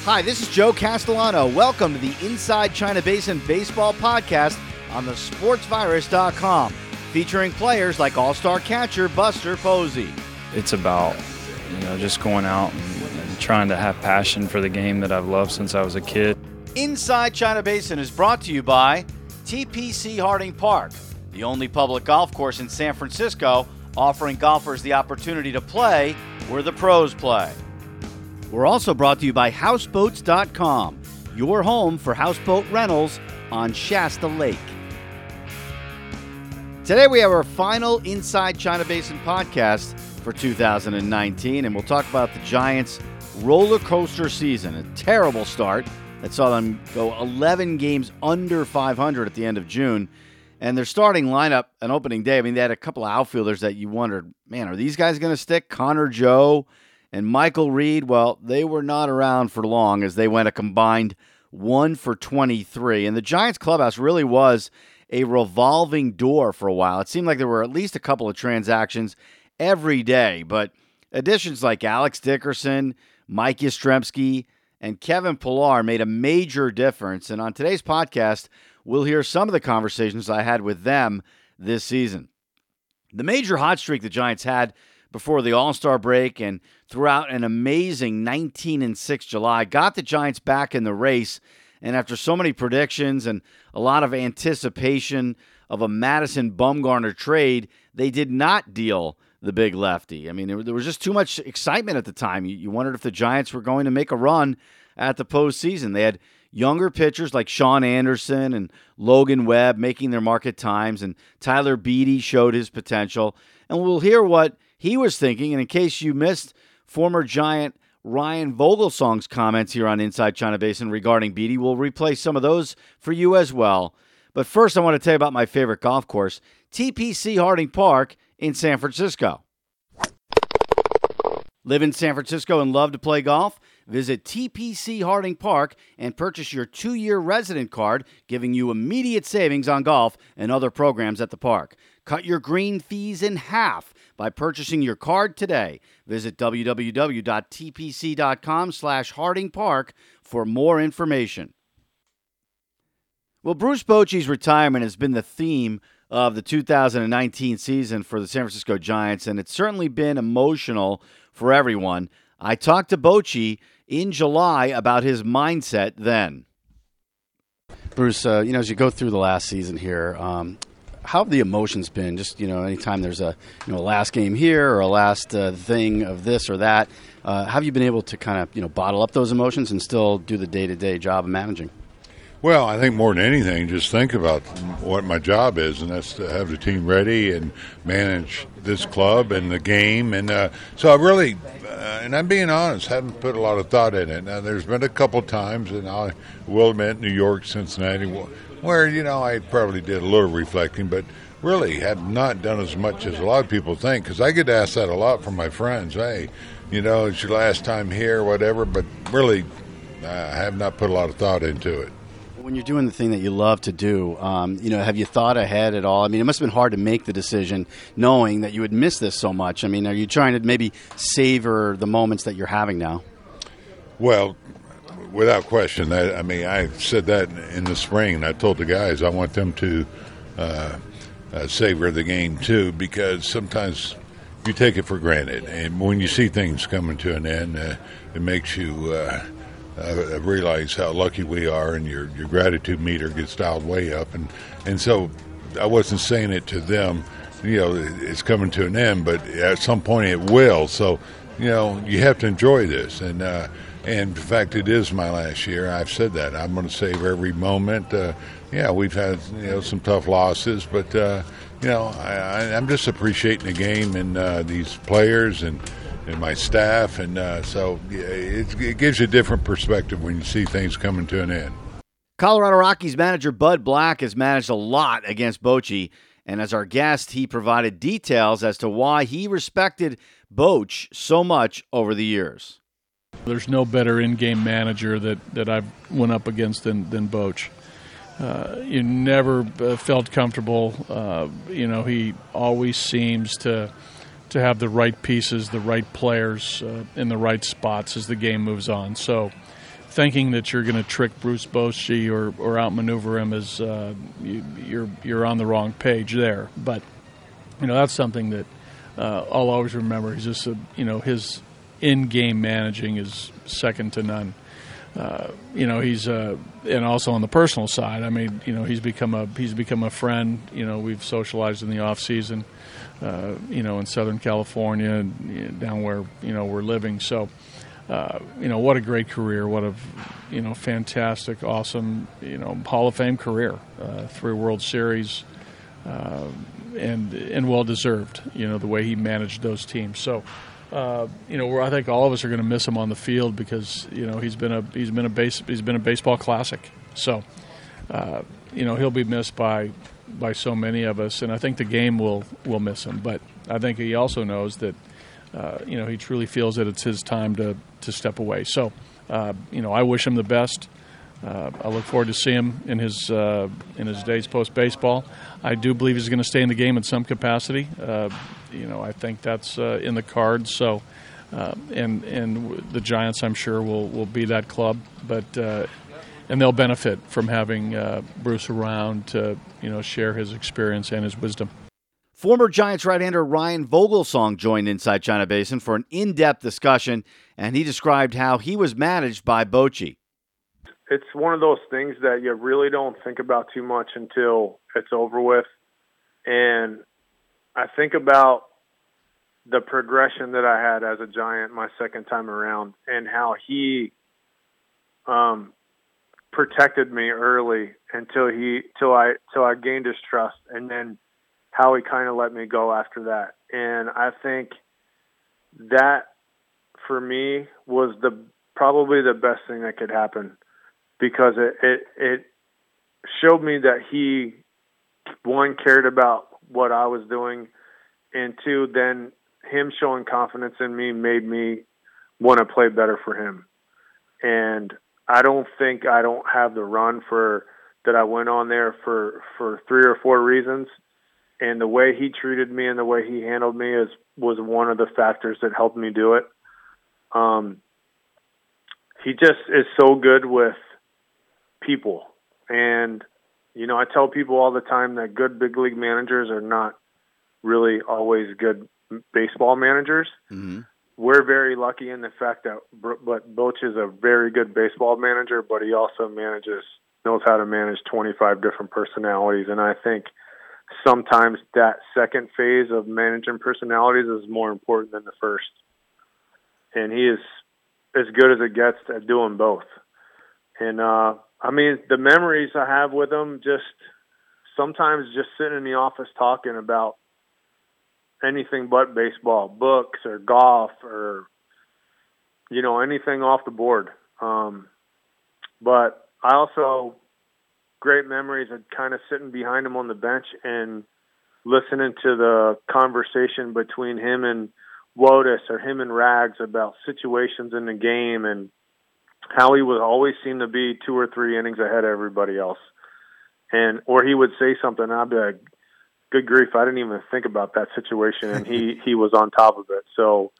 Hi, this is Joe Castellano. Welcome to the Inside China Basin Baseball Podcast on the sportsvirus.com, featuring players like all-star catcher Buster Posey. It's about, just going out and trying to have passion for the game that I've loved since I was a kid. Inside China Basin is brought to you by TPC Harding Park, the only public golf course in San Francisco offering golfers the opportunity to play where the pros play. We're also brought to you by Houseboats.com, your home for houseboat rentals on Shasta Lake. Today we have our final Inside China Basin podcast for 2019, and we'll talk about the Giants' roller coaster season. A terrible start that saw them go 11 games under 500 at the end of June. And their starting lineup on opening day, they had a couple of outfielders that you wondered, man, are these guys going to stick? Connor Joe and Michael Reed, well, they were not around for long as they went a combined 1 for 23. And the Giants clubhouse really was a revolving door for a while. It seemed like there were at least a couple of transactions every day, but additions like Alex Dickerson, Mike Yastrzemski, and Kevin Pillar made a major difference. And on today's podcast, we'll hear some of the conversations I had with them this season. The major hot streak the Giants had before the All-Star break and throughout an amazing 19-6 July got the Giants back in the race. And after so many predictions and a lot of anticipation of a Madison Bumgarner trade, they did not deal the big lefty. There was just too much excitement at the time. You wondered if the Giants were going to make a run at the postseason. They had younger pitchers like Sean Anderson and Logan Webb making their mark at times, and Tyler Beede showed his potential. And we'll hear what he was thinking. And in case you missed former Giant Ryan Vogelsong's comments here on Inside China Basin regarding Beede, we'll replay some of those for you as well. But first, I want to tell you about my favorite golf course, TPC Harding Park in San Francisco. Live in San Francisco and love to play golf? Visit TPC Harding Park and purchase your 2-year resident card, giving you immediate savings on golf and other programs at the park. Cut your green fees in half by purchasing your card today. Visit www.tpc.com/Harding Park for more information. Well, Bruce Bochy's retirement has been the theme of the 2019 season for the San Francisco Giants, and it's certainly been emotional for everyone. I talked to Bochy in July about his mindset then. Bruce, as you go through the last season here, how have the emotions been? Just, anytime there's a last game here or a last thing of this or that, have you been able to kind of, bottle up those emotions and still do the day-to-day job of managing? Well, I think more than anything, just think about what my job is, and that's to have the team ready and manage this club and the game. And so I really, and I'm being honest, hadn't put a lot of thought in it. Now, there's been a couple times, and I will admit, New York, Cincinnati, where, I probably did a little reflecting, but really have not done as much as a lot of people think, because I get asked that a lot from my friends. Hey, it's your last time here or whatever, but really I have not put a lot of thought into it. When you're doing the thing that you love to do, have you thought ahead at all? It must have been hard to make the decision knowing that you would miss this so much. Are you trying to maybe savor the moments that you're having now? Well, without question. I said that in the spring, and I told the guys I want them to savor the game too, because sometimes you take it for granted. And when you see things coming to an end, it makes you realize how lucky we are, and your gratitude meter gets dialed way up. And so I wasn't saying it to them, it's coming to an end, but at some point it will. So, you have to enjoy this. And in fact, it is my last year. I've said that. I'm going to savor every moment. We've had, some tough losses, but, I'm just appreciating the game and these players and my staff, and so it gives you a different perspective when you see things coming to an end. Colorado Rockies manager Bud Black has managed a lot against Bochy, and as our guest, he provided details as to why he respected Boch so much over the years. There's no better in-game manager that I've went up against than Boch. You never felt comfortable. He always seems to have the right pieces, the right players in the right spots as the game moves on. So thinking that you're going to trick Bruce Bochy or outmaneuver him is you're on the wrong page there. But that's something that I'll always remember. He's just his in-game managing is second to none. He's and also on the personal side. I mean, he's become a friend. We've socialized in the off season. In Southern California, down where we're living. So, what a great career! What a fantastic, awesome Hall of Fame career. 3 World Series, and well deserved. The way he managed those teams. So. I think all of us are going to miss him on the field because he's been a baseball classic. So he'll be missed by so many of us, and I think the game will miss him. But I think he also knows that he truly feels that it's his time to step away. So I wish him the best. I look forward to seeing him in his days post baseball. I do believe he's going to stay in the game in some capacity. I think that's in the cards. So, and the Giants, I'm sure, will be that club. But and they'll benefit from having Bruce around to share his experience and his wisdom. Former Giants right-hander Ryan Vogelsong joined Inside China Basin for an in-depth discussion, and he described how he was managed by Bochy. It's one of those things that you really don't think about too much until it's over with. And I think about the progression that I had as a Giant my second time around and how he protected me early until I gained his trust, and then how he kind of let me go after that. And I think that for me was probably the best thing that could happen, because it showed me that he, one, cared about what I was doing, and 2, then him showing confidence in me made me want to play better for him. And I don't think I don't have the run that I went on there for 3 or 4 reasons. And the way he treated me and the way he handled me was one of the factors that helped me do it. He just is so good with people. And, I tell people all the time that good big league managers are not really always good baseball managers. Mm-hmm. We're very lucky in the fact that Boch is a very good baseball manager, but he also knows how to manage 25 different personalities. And I think sometimes that second phase of managing personalities is more important than the first. And he is as good as it gets at doing both. And, the memories I have with him, just sometimes just sitting in the office talking about anything but baseball, books or golf or, anything off the board. But I also, great memories of kind of sitting behind him on the bench and listening to the conversation between him and Wotus or him and Rags about situations in the game, and how he would always seem to be 2 or 3 innings ahead of everybody else. Or he would say something, and I'd be like, good grief, I didn't even think about that situation, and he was on top of it. So,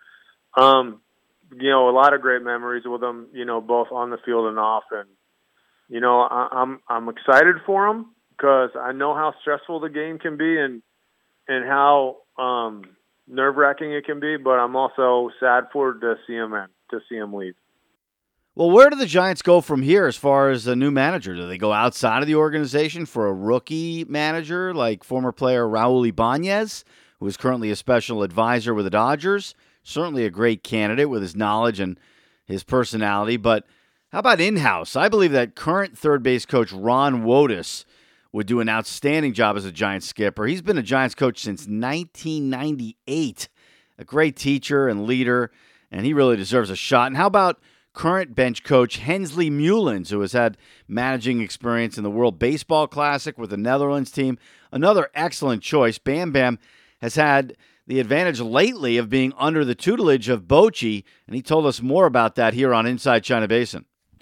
a lot of great memories with him, both on the field and off. And, I'm excited for him because I know how stressful the game can be and how nerve-wracking it can be, but I'm also sad to see him leave. Well, where do the Giants go from here as far as a new manager? Do they go outside of the organization for a rookie manager like former player Raul Ibanez, who is currently a special advisor with the Dodgers? Certainly a great candidate with his knowledge and his personality. But how about in-house? I believe that current third base coach Ron Wotus would do an outstanding job as a Giants skipper. He's been a Giants coach since 1998. A great teacher and leader, and he really deserves a shot. And how about current bench coach Hensley Mullins, who has had managing experience in the World Baseball Classic with the Netherlands team? Another excellent choice. Bam Bam has had the advantage lately of being under the tutelage of Bochy, and he told us more about that here on Inside China Basin.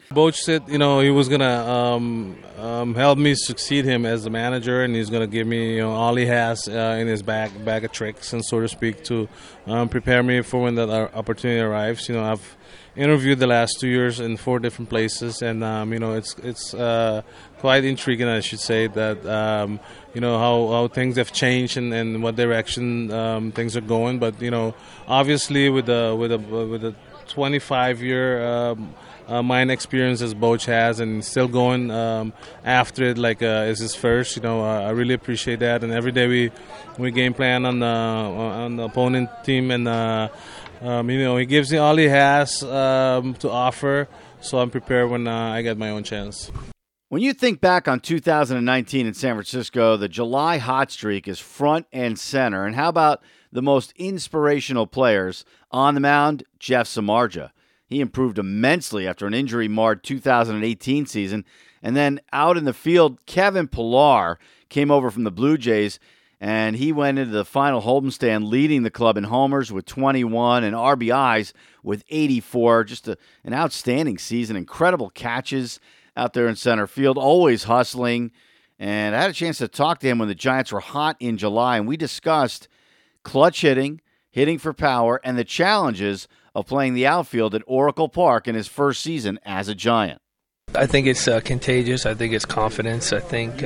Boch said, he was gonna help me succeed him as the manager, and he's gonna give me, all he has in his bag of tricks, and so to speak, to prepare me for when that opportunity arrives. I've interviewed the last 2 years in 4 different places, and it's quite intriguing, I should say, that how things have changed and what direction things are going. But obviously with the 25-year mine experience as Boch has, and still going after it like it's his first. I really appreciate that. And every day we game plan on the opponent team, and he gives me all he has to offer. So I'm prepared when I get my own chance. When you think back on 2019 in San Francisco, the July hot streak is front and center. And how about the most inspirational players on the mound? Jeff Samardzija. He improved immensely after an injury-marred 2018 season. And then out in the field, Kevin Pillar came over from the Blue Jays, and he went into the final homestand leading the club in homers with 21 and RBIs with 84. Just an outstanding season. Incredible catches out there in center field, always hustling. And I had a chance to talk to him when the Giants were hot in July, and we discussed clutch hitting for power, and the challenges of playing the outfield at Oracle Park in his first season as a Giant. I think it's contagious. I think it's confidence. I think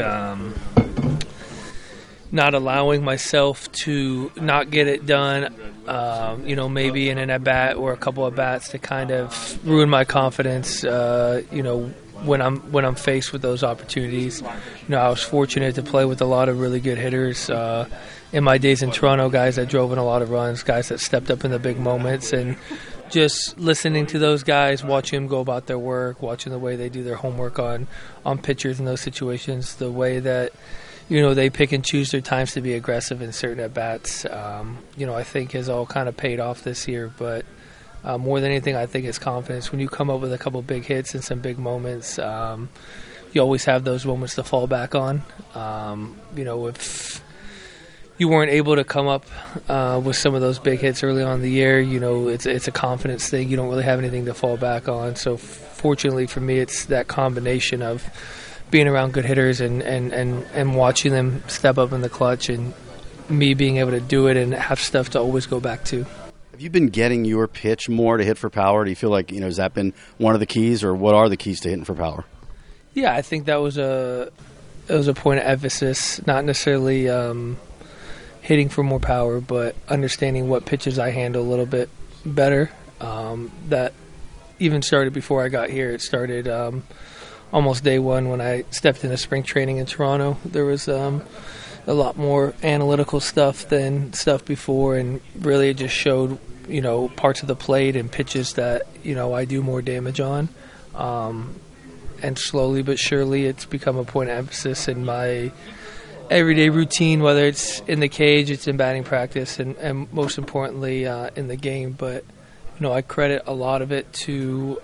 not allowing myself to not get it done, maybe in an at-bat or a couple of bats to kind of ruin my confidence, when I'm faced with those opportunities. I was fortunate to play with a lot of really good hitters in my days in Toronto, guys that drove in a lot of runs, guys that stepped up in the big moments, and just listening to those guys, watching them go about their work, watching the way they do their homework on pitchers in those situations, the way that they pick and choose their times to be aggressive in certain at-bats, I think has all kind of paid off this year. But more than anything, I think it's confidence. When you come up with a couple big hits and some big moments, you always have those moments to fall back on. If you weren't able to come up with some of those big hits early on in the year, it's a confidence thing. You don't really have anything to fall back on. So fortunately for me, it's that combination of being around good hitters and watching them step up in the clutch, and me being able to do it and have stuff to always go back to. Have you been getting your pitch more to hit for power? Do you feel like, has that been one of the keys, or what are the keys to hitting for power? Yeah, I think that was a point of emphasis, not necessarily hitting for more power, but understanding what pitches I handle a little bit better. That even started before I got here. It started almost day one when I stepped into spring training in Toronto. There was a lot more analytical stuff than stuff before, and really it just showed, parts of the plate and pitches that, I do more damage on. And slowly but surely it's become a point of emphasis in my everyday routine, whether it's in the cage, it's in batting practice, and most importantly in the game. But, I credit a lot of it to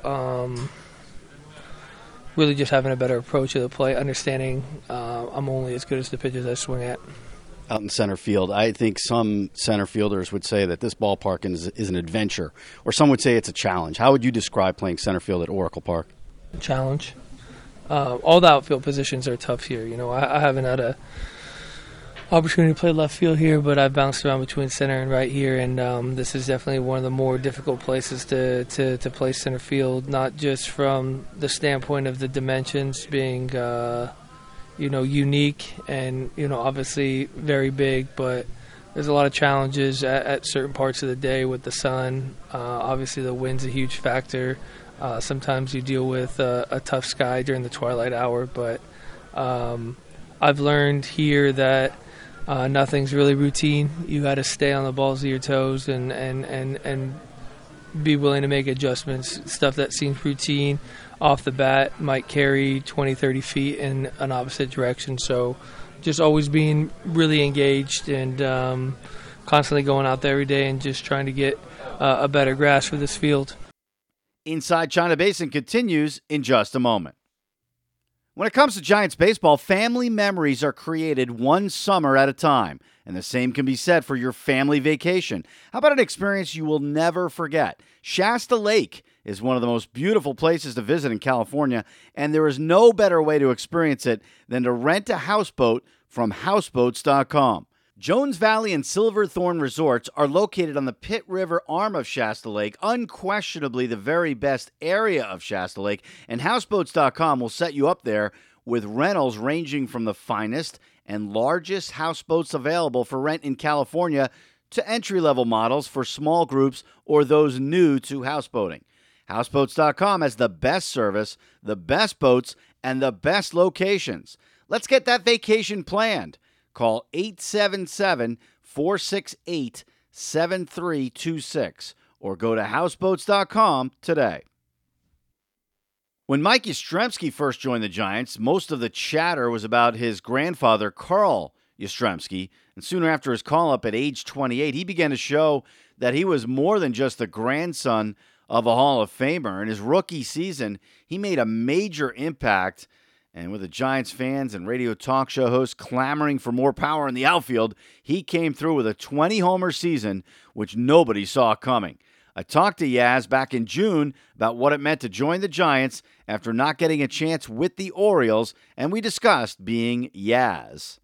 really just having a better approach to the play, understanding I'm only as good as the pitches I swing at. Out in center field, I think some center fielders would say that this ballpark is an adventure, or some would say it's a challenge. How would you describe playing center field at Oracle Park? Challenge. All the outfield positions are tough here. I haven't had a opportunity to play left field here, but I've bounced around between center and right here, and this is definitely one of the more difficult places to play center field, not just from the standpoint of the dimensions being unique and obviously very big, but there's a lot of challenges at certain parts of the day with the sun. Obviously the wind's a huge factor. Sometimes you deal with a tough sky during the twilight hour, but I've learned here that nothing's really routine. You got to stay on the balls of your toes and be willing to make adjustments. Stuff that seems routine off the bat might carry 20, 30 feet in an opposite direction. So just always being really engaged and constantly going out there every day and just trying to get a better grasp for this field. Inside China Basin continues in just a moment. When it comes to Giants baseball, family memories are created one summer at a time, and the same can be said for your family vacation. How about an experience you will never forget? Shasta Lake is one of the most beautiful places to visit in California, and there is no better way to experience it than to rent a houseboat from houseboats.com. Jones Valley and Silverthorne resorts are located on the Pitt River arm of Shasta Lake, unquestionably the very best area of Shasta Lake, and houseboats.com will set you up there with rentals ranging from the finest and largest houseboats available for rent in California to entry-level models for small groups or those new to houseboating. Houseboats.com has the best service, the best boats, and the best locations. Let's get that vacation planned. Call 877-468-7326 or go to houseboats.com today. When Mike Yastrzemski first joined the Giants, most of the chatter was about his grandfather, Carl Yastrzemski, and soon after his call-up at age 28, he began to show that he was more than just the grandson of a Hall of Famer. In his rookie season, he made a major impact. And with the Giants fans and radio talk show hosts clamoring for more power in the outfield, he came through with a 20-homer season, which nobody saw coming. I talked to Yaz back in June about what it meant to join the Giants after not getting a chance with the Orioles, and we discussed being Yaz.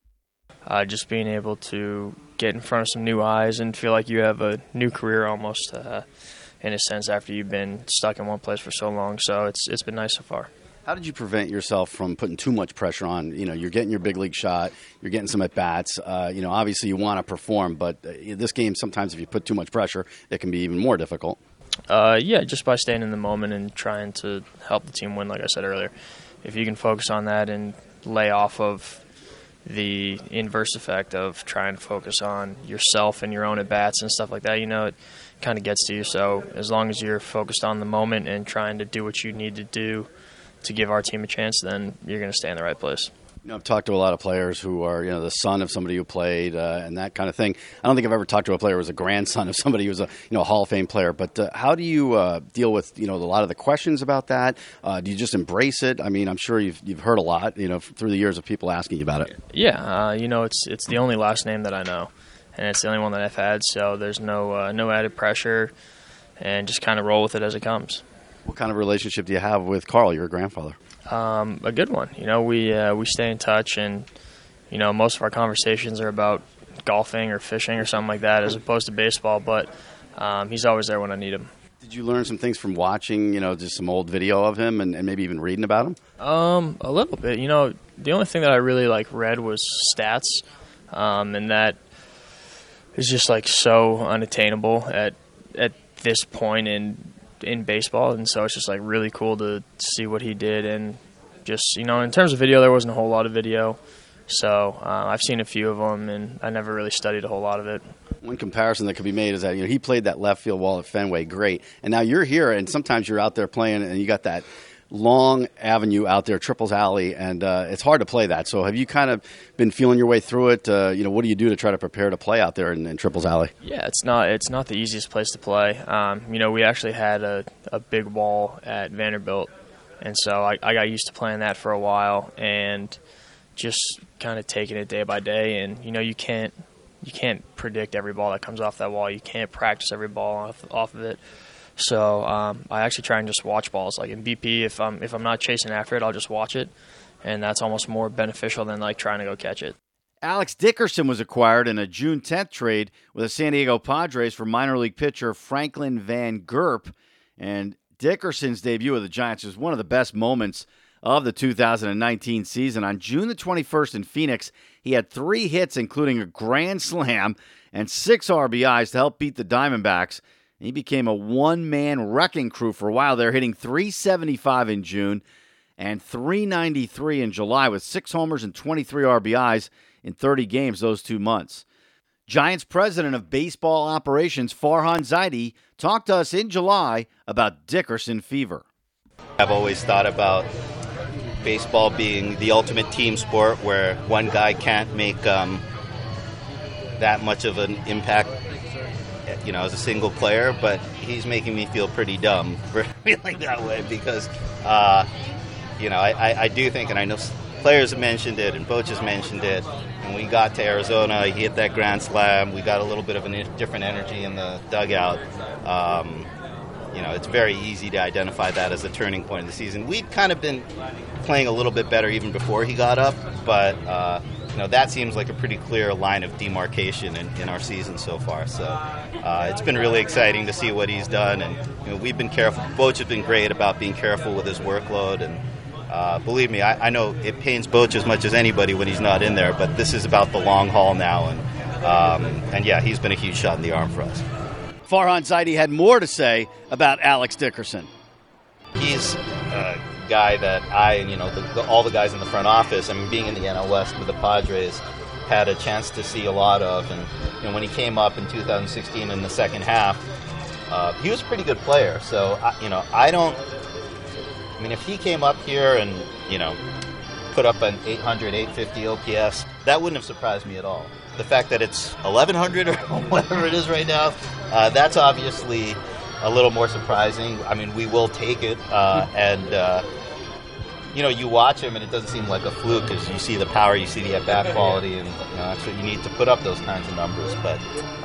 Just being able to get in front of some new eyes and feel like you have a new career almost, in a sense, after you've been stuck in one place for so long. So it's been nice so far. How did you prevent yourself from putting too much pressure on? You know, you're getting your big league shot, you're getting some at-bats. Obviously you want to perform, but this game, sometimes if you put too much pressure, it can be even more difficult. Just by staying in the moment and trying to help the team win, like I said earlier. If you can focus on that and lay off of the inverse effect of trying to focus on yourself and your own at-bats and stuff like that, it kind of gets to you. So as long as you're focused on the moment and trying to do what you need to do to give our team a chance, then you're going to stay in the right place. I've talked to a lot of players who are, the son of somebody who played and that kind of thing. I don't think I've ever talked to a player who was a grandson of somebody who was a Hall of Fame player. But how do you deal with, a lot of the questions about that? Do you just embrace it? I mean, I'm sure you've heard a lot, through the years of people asking you about it. Yeah, it's the only last name that I know, and it's the only one that I've had. So there's no added pressure, and just kind of roll with it as it comes. What kind of relationship do you have with Carl, your grandfather? A good one. We stay in touch, and most of our conversations are about golfing or fishing or something like that, as opposed to baseball. But he's always there when I need him. Did you learn some things from watching, just some old video of him, and maybe even reading about him? A little bit. The only thing that I really read was stats, and that is just in unattainable at this point in baseball, and so it's just really cool to see what he did. And just in terms of video, there wasn't a whole lot of video, so I've seen a few of them, and I never really studied a whole lot of it. One comparison that could be made is that he played that left field wall at Fenway great, and now you're here, and sometimes you're out there playing, and you got that long avenue out there, Triples Alley, and it's hard to play that. So have you kind of been feeling your way through it? What do you do to try to prepare to play out there in Triples Alley? Yeah, it's not the easiest place to play. We actually had a big wall at Vanderbilt, and so I got used to playing that for a while and just kind of taking it day by day. And you can't predict every ball that comes off that wall. You can't practice every ball off of it. So I actually try and just watch balls. Like in BP, if I'm not chasing after it, I'll just watch it, and that's almost more beneficial than trying to go catch it. Alex Dickerson was acquired in a June 10th trade with the San Diego Padres for minor league pitcher Franklin Van Gerp, and Dickerson's debut with the Giants was one of the best moments of the 2019 season. On June the 21st in Phoenix, he had 3 hits, including a grand slam and 6 RBIs to help beat the Diamondbacks. He became a one-man wrecking crew for a while there, hitting .375 in June and .393 in July with 6 homers and 23 RBIs in 30 games those 2 months. Giants president of baseball operations Farhan Zaidi talked to us in July about Dickerson fever. I've always thought about baseball being the ultimate team sport where one guy can't make that much of an impact as a single player, but he's making me feel pretty dumb for feeling that way because I do think, and I know players have mentioned it and Boch has mentioned it, and when we got to Arizona, he hit that grand slam. We got a little bit of a different energy in the dugout. It's very easy to identify that as a turning point in the season. We'd kind of been playing a little bit better even before he got up, but that seems like a pretty clear line of demarcation in our season so far. So it's been really exciting to see what he's done, and we've been careful. Boch has been great about being careful with his workload, and believe me, I know it pains Boch as much as anybody when he's not in there, but this is about the long haul now, and yeah, he's been a huge shot in the arm for us. Farhan Zaidi had more to say about Alex Dickerson. He's a guy that I and all the guys in the front office, being in the NL West with the Padres, had a chance to see a lot of. And when he came up in 2016 in the second half, he was a pretty good player. So if he came up here and put up an 800, 850 OPS, that wouldn't have surprised me at all. The fact that it's 1,100 or whatever it is right now, that's obviously a little more surprising. We will take it, you watch him and it doesn't seem like a fluke because you see the power, you see the at-bat quality, and that's what you need to put up those kinds of numbers. But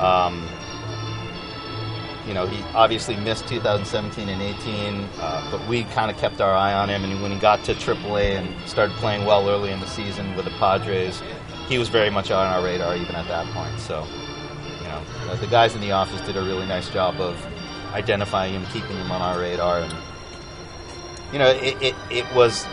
he obviously missed 2017 and 18, but we kind of kept our eye on him, and when he got to AAA and started playing well early in the season with the Padres, he was very much on our radar even at that point. So, the guys in the office did a really nice job of identifying him, keeping him on our radar, and it was.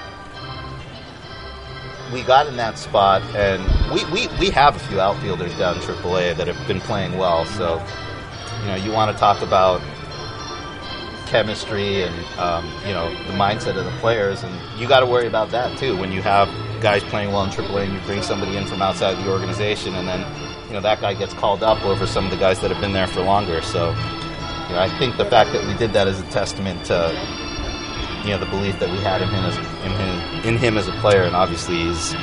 We got in that spot, and we have a few outfielders down in AAA that have been playing well. So, you want to talk about chemistry and the mindset of the players, and you got to worry about that too when you have guys playing well in AAA and you bring somebody in from outside the organization, and then that guy gets called up over some of the guys that have been there for longer. So I think the fact that we did that is a testament to the belief that we had in him as a player, and obviously he's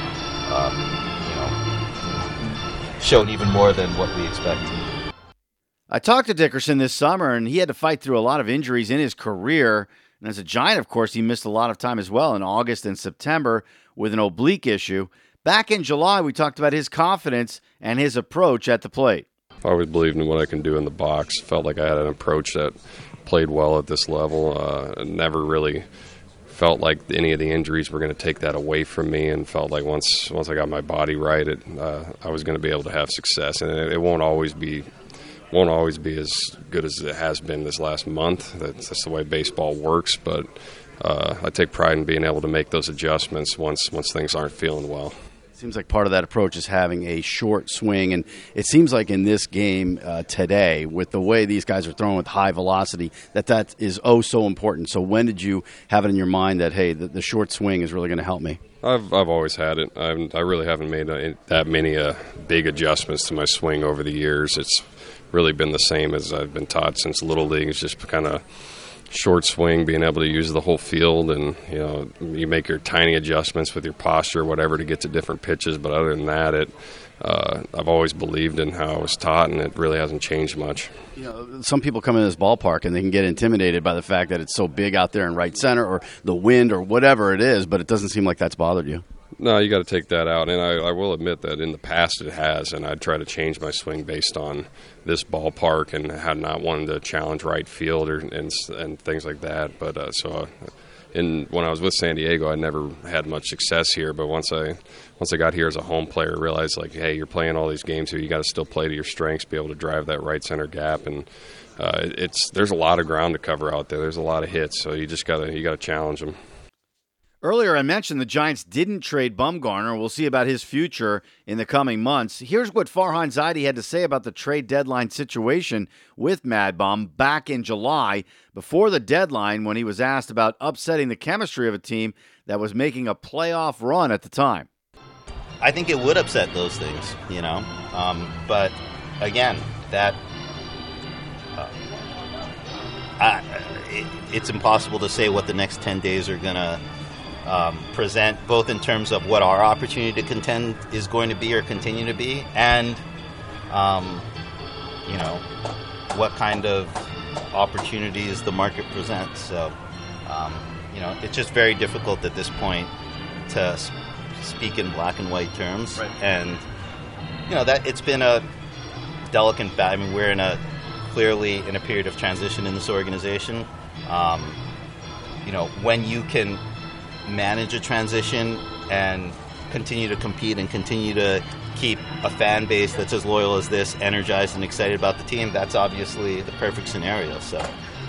shown even more than what we expected. I talked to Dickerson this summer, and he had to fight through a lot of injuries in his career. And as a Giant, of course, he missed a lot of time as well in August and September with an oblique issue. Back in July, we talked about his confidence and his approach at the plate. I always believed in what I can do in the box. Felt like I had an approach that played well at this level. Never really felt like any of the injuries were going to take that away from me, and felt like once I got my body right, I was going to be able to have success. And it won't always be as good as it has been this last month. That's the way baseball works, but I take pride in being able to make those adjustments once things aren't feeling well. Seems like part of that approach is having a short swing, and it seems like in this game today, with the way these guys are throwing with high velocity, that is so important. So when did you have it in your mind that, hey, the short swing is really going to help me? I've always had it. I really haven't made that many big adjustments to my swing over the years. It's really been the same as I've been taught since Little League. It's just kind of short swing, being able to use the whole field, and you make your tiny adjustments with your posture, whatever, to get to different pitches. But other than that, I've always believed in how I was taught, and it really hasn't changed much. Some people come in this ballpark and they can get intimidated by the fact that it's so big out there in right center, or the wind, or whatever it is. But it doesn't seem like that's bothered you. No, you got to take that out, and I will admit that in the past it has, and I'd try to change my swing based on this ballpark and had not wanted to challenge right field and things like that. But when I was with San Diego, I never had much success here. But once I got here as a home player, I realized, like, hey, you're playing all these games here. You got to still play to your strengths, be able to drive that right center gap, and there's a lot of ground to cover out there. There's a lot of hits, so you got to challenge them. Earlier, I mentioned the Giants didn't trade Bumgarner. We'll see about his future in the coming months. Here's what Farhan Zaidi had to say about the trade deadline situation with Mad Bum back in July, before the deadline, when he was asked about upsetting the chemistry of a team that was making a playoff run at the time. I think it would upset those things, but again, it's impossible to say what the next 10 days are going to present, both in terms of what our opportunity to contend is going to be or continue to be, and what kind of opportunities the market presents. So it's just very difficult at this point to speak in black and white terms. Right. And, that it's been a delicate battle. I mean, we're clearly in a period of transition in this organization. When you can manage a transition and continue to compete and continue to keep a fan base that's as loyal as this, energized and excited about the team, that's obviously the perfect scenario. So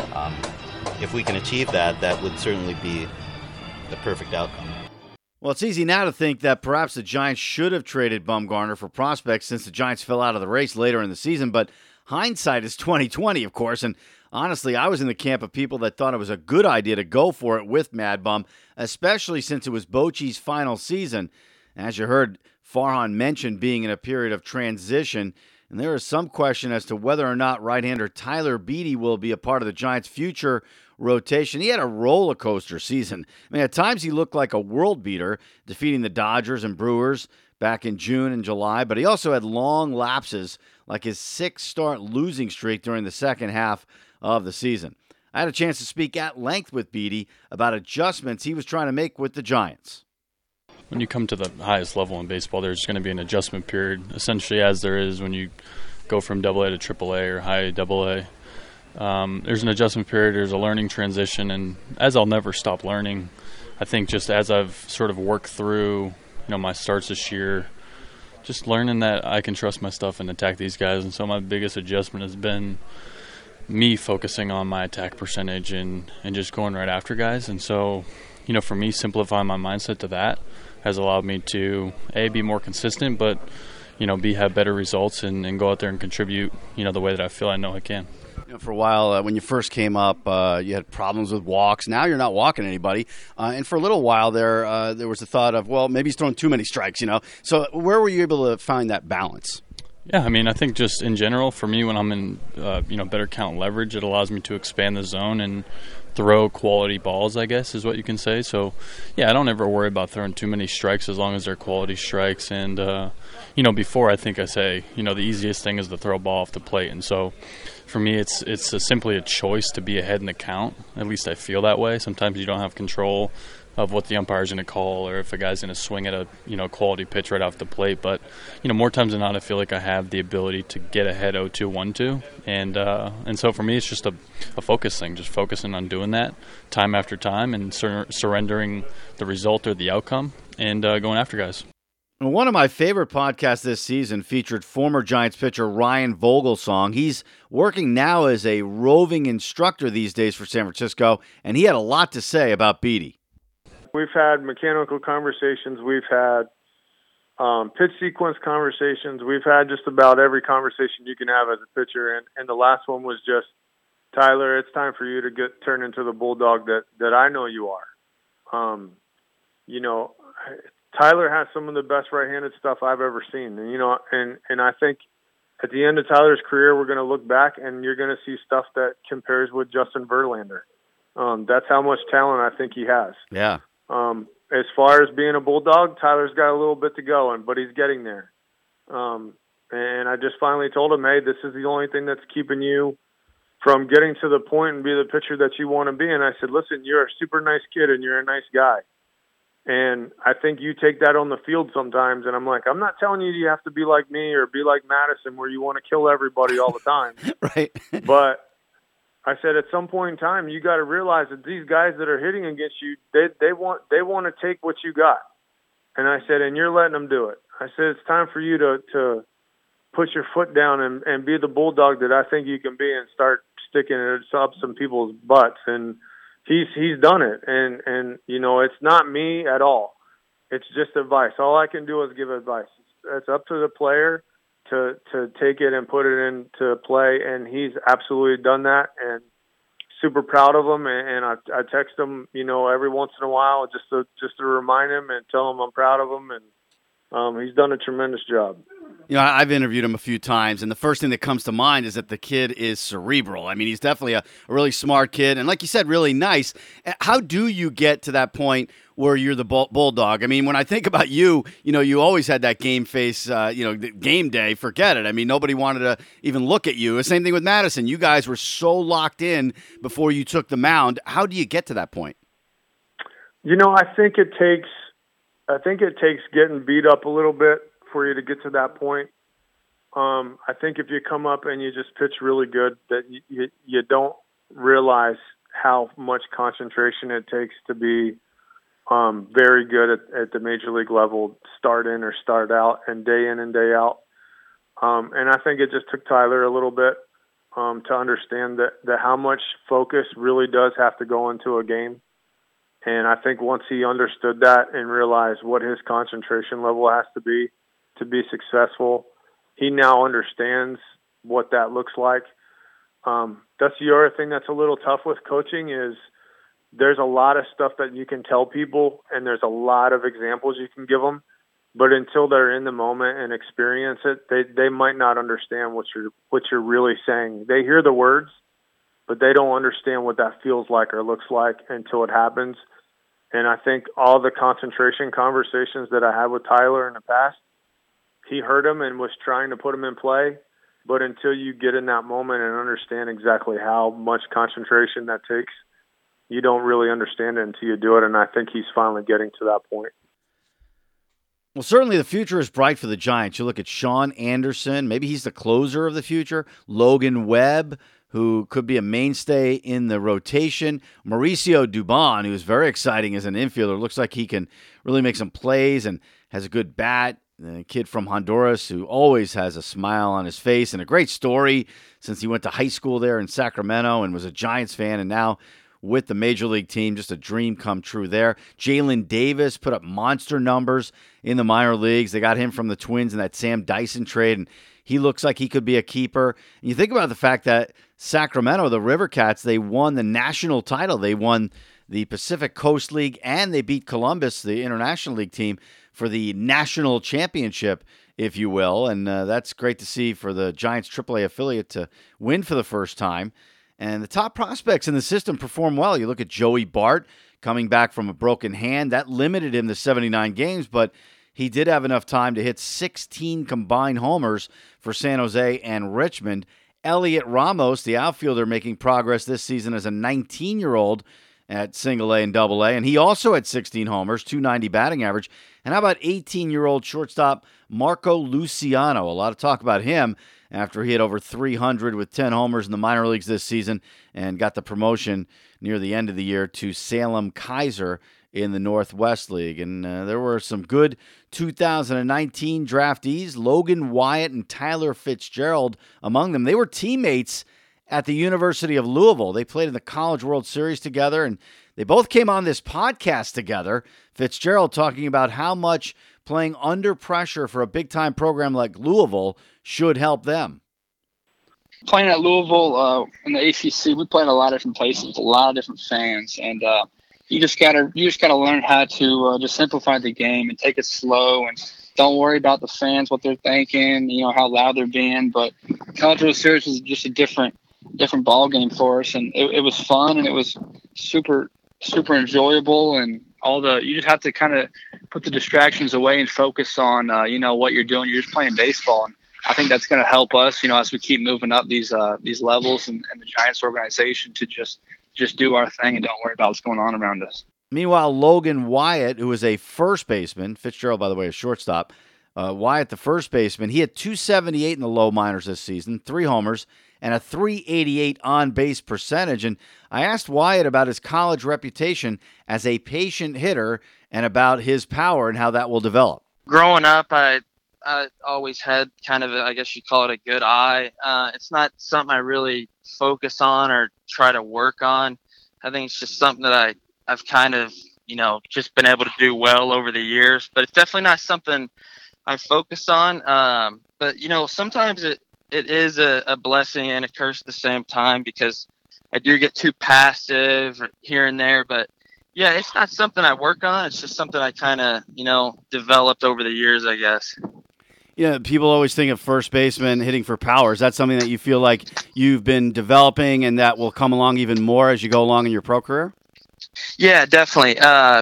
if we can achieve that, that would certainly be the perfect outcome. Well, it's easy now to think that perhaps the Giants should have traded Bumgarner for prospects since the Giants fell out of the race later in the season, but hindsight is 20/20, of course, and honestly, I was in the camp of people that thought it was a good idea to go for it with Mad Bum, especially since it was Bochy's final season. As you heard, Farhan mentioned being in a period of transition, and there is some question as to whether or not right-hander Tyler Beede will be a part of the Giants' future rotation. He had a roller coaster season. I mean, at times he looked like a world beater, defeating the Dodgers and Brewers back in June and July, but he also had long lapses, like his 6-start losing streak during the second half of the season. I had a chance to speak at length with Beede about adjustments he was trying to make with the Giants. When you come to the highest level in baseball, there's going to be an adjustment period, essentially as there is when you go from AA to AAA or high AA. There's an adjustment period, there's a learning transition, and as I'll never stop learning, I think just as I've sort of worked through my starts this year, just learning that I can trust my stuff and attack these guys. And so my biggest adjustment has been me focusing on my attack percentage and just going right after guys. And so, for me, simplifying my mindset to that has allowed me to, A, be more consistent, but, B, have better results and go out there and contribute, the way that I feel I know I can. For a while, when you first came up, you had problems with walks. Now you're not walking anybody. And for a little while there was the thought of, well, maybe he's throwing too many strikes, So where were you able to find that balance? Yeah, I think just in general, for me, when I'm in, better count leverage, it allows me to expand the zone and throw quality balls, I guess, is what you can say. So, yeah, I don't ever worry about throwing too many strikes as long as they're quality strikes. And, before I think I say, the easiest thing is to throw a ball off the plate. And so for me, it's simply a choice to be ahead in the count. At least I feel that way. Sometimes you don't have control of what the umpire's going to call or if a guy's going to swing at a quality pitch right off the plate. But more times than not, I feel like I have the ability to get ahead 0-2, 1-2, and so for me it's just a focus thing, just focusing on doing that time after time and surrendering the result or the outcome and going after guys. One of my favorite podcasts this season featured former Giants pitcher Ryan Vogelsong. He's working now as a roving instructor these days for San Francisco, and he had a lot to say about Beede. We've had mechanical conversations. We've had pitch sequence conversations. We've had just about every conversation you can have as a pitcher. And the last one was just, Tyler, it's time for you to turn into the bulldog that I know you are. Tyler has some of the best right-handed stuff I've ever seen. And I think at the end of Tyler's career, we're going to look back and you're going to see stuff that compares with Justin Verlander. That's how much talent I think he has. Yeah. As far as being a bulldog, Tyler's got a little bit to go, but he's getting there. And I just finally told him, hey, this is the only thing that's keeping you from getting to the point and be the pitcher that you want to be. And I said, listen, you're a super nice kid and you're a nice guy. And I think you take that on the field sometimes. And I'm like, I'm not telling you have to be like me or be like Madison where you want to kill everybody all the time. Right. But I said, at some point in time, you got to realize that these guys that are hitting against you, they want to take what you got. And I said, and you're letting them do it. I said, it's time for you to put your foot down and be the bulldog that I think you can be and start sticking it up some people's butts. And he's done it. And it's not me at all. It's just advice. All I can do is give advice. It's up to the player to take it and put it into play, and he's absolutely done that, and super proud of him. And I text him, every once in a while just to remind him and tell him I'm proud of him, and he's done a tremendous job. I've interviewed him a few times, and the first thing that comes to mind is that the kid is cerebral. I mean, he's definitely a really smart kid, and like you said, really nice. How do you get to that point where you're the bulldog? I mean, when I think about you, you always had that game face, game day, forget it. I mean, nobody wanted to even look at you. The same thing with Madison. You guys were so locked in before you took the mound. How do you get to that point? I think it takes getting beat up a little bit for you to get to that point. I think if you come up and you just pitch really good, that you don't realize how much concentration it takes to be very good at the major league level, start in or start out, and day in and day out. And I think it just took Tyler a little bit to understand that how much focus really does have to go into a game. And I think once he understood that and realized what his concentration level has to be successful, he now understands what that looks like. That's the other thing that's a little tough with coaching is there's a lot of stuff that you can tell people and there's a lot of examples you can give them. But until they're in the moment and experience it, they might not understand what you're really saying. They hear the words, but they don't understand what that feels like or looks like until it happens. And I think all the concentration conversations that I had with Tyler in the past, he heard them and was trying to put them in play. But until you get in that moment and understand exactly how much concentration that takes, you don't really understand it until you do it. And I think he's finally getting to that point. Well, certainly the future is bright for the Giants. You look at Sean Anderson, maybe he's the closer of the future. Logan Webb, who could be a mainstay in the rotation. Mauricio Dubon, who is very exciting as an infielder. Looks like he can really make some plays and has a good bat. The kid from Honduras who always has a smile on his face and a great story since he went to high school there in Sacramento and was a Giants fan and now with the Major League team. Just a dream come true there. Jalen Davis put up monster numbers in the minor leagues. They got him from the Twins in that Sam Dyson trade, and he looks like he could be a keeper. And you think about the fact that Sacramento, the River Cats, they won the national title. They won the Pacific Coast League, and they beat Columbus, the International League team, for the national championship, if you will. And that's great to see for the Giants AAA affiliate to win for the first time. And the top prospects in the system perform well. You look at Joey Bart coming back from a broken hand. That limited him to 79 games, but he did have enough time to hit 16 combined homers for San Jose and Richmond. Elliot Ramos, the outfielder, making progress this season as a 19-year-old at single A and double A, and he also had 16 homers, 290 batting average. And how about 18-year-old shortstop Marco Luciano? A lot of talk about him after he had over 300 with 10 homers in the minor leagues this season and got the promotion near the end of the year to Salem Kaiser in the Northwest League. And there were some good 2019 draftees, Logan Wyatt and Tyler Fitzgerald among them. They were teammates at the University of Louisville. They played in the College World Series together, and they both came on this podcast together. Fitzgerald talking about how much playing under pressure for a big-time program like Louisville should help them. Playing at Louisville in the ACC, we play in a lot of different places, a lot of different fans, and you just gotta learn how to just simplify the game and take it slow and don't worry about the fans, what they're thinking, how loud they're being. But College World Series was just a different ball game for us, and it was fun and it was super enjoyable, and you just have to kind of put the distractions away and focus on what you're doing. You're just playing baseball, and I think that's going to help us as we keep moving up these levels and the Giants organization to just do our thing and don't worry about what's going on around us. Meanwhile, Logan Wyatt, who is a first baseman, Fitzgerald, by the way, a shortstop, Wyatt, the first baseman, he had 278 in the low minors this season, 3 homers, and a 388 on-base percentage. And I asked Wyatt about his college reputation as a patient hitter and about his power and how that will develop. Growing up, I always had kind of, I guess you'd call it a good eye. It's not something I really focus on or try to work on. I think it's just something that I've kind of, just been able to do well over the years. But it's definitely not something I focus on. But, sometimes it is a blessing and a curse at the same time because I do get too passive here and there. But, yeah, it's not something I work on. It's just something I kind of, developed over the years, I guess. Yeah, people always think of first baseman hitting for power. Is that something that you feel like you've been developing and that will come along even more as you go along in your pro career? Yeah, definitely.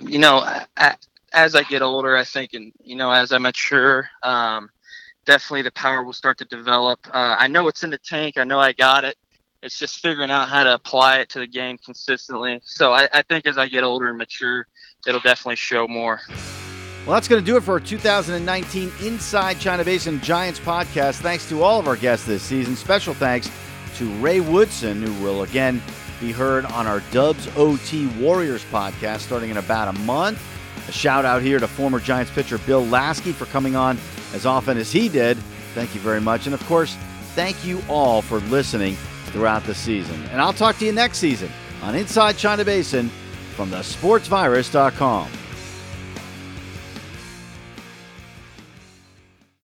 As I get older, I think, and, as I mature, definitely the power will start to develop. I know it's in the tank. I know I got it. It's just figuring out how to apply it to the game consistently. So I think as I get older and mature, it'll definitely show more. Well, that's going to do it for our 2019 Inside China Basin Giants podcast. Thanks to all of our guests this season. Special thanks to Ray Woodson, who will again be heard on our Dubs OT Warriors podcast starting in about a month. A shout out here to former Giants pitcher Bill Lasky for coming on as often as he did. Thank you very much. And of course, thank you all for listening throughout the season. And I'll talk to you next season on Inside China Basin from thesportsvirus.com.